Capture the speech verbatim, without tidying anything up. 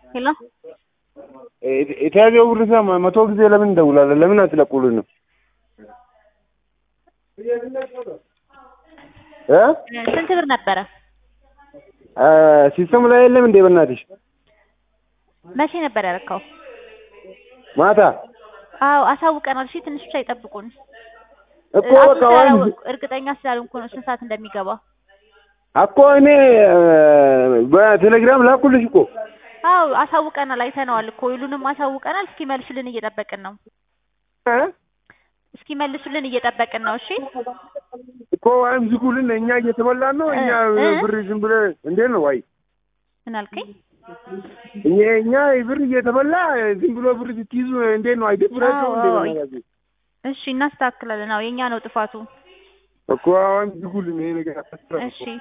ሄሎ የተያዘው ብርሳ መቶ ጊዜ ለምን እንደውላለ ለምን አትለቁልንም? እ ስንት ብር ነበረ? ሲስተም ላይ የለም እንዴ በእናትሽ? መቼ ነበር ያረካው? ማታ። አዎ አሳውቀናል። እሺ ትንሽ ብቻ ይጠብቁን እኮ በቃ ወንድ እርግጠኛ ስላልሆንኩ ነው ስንት ሰዓት እንደሚገባ። እኮ እኔ በቴሌግራም ላኩልሽ እኮ። አዎ አሳውቀናል፣ አይተነዋል እኮ ሁሉንም አሳውቀናል። እስኪ መልሱልን እየጠበቅን ነው። እ እስኪ መልሱልን እየጠበቅን ነው። እሺ እኮ ወይም ዝጉልን፣ እኛ እየተበላን ነው። እኛ ብር ዝም ብለህ እንዴት ነው? ዋይ ምን አልከኝ? እኛ እኛ ብር እየተበላ ዝም ብሎ ብር ስትይዙ እንዴት ነው? አይደብራችሁም እንዴ? እሺ እናስተካክላለን። አዎ የኛ ነው ጥፋቱ እኮ አሁን ዝጉልን ይሄ ነገር። እሺ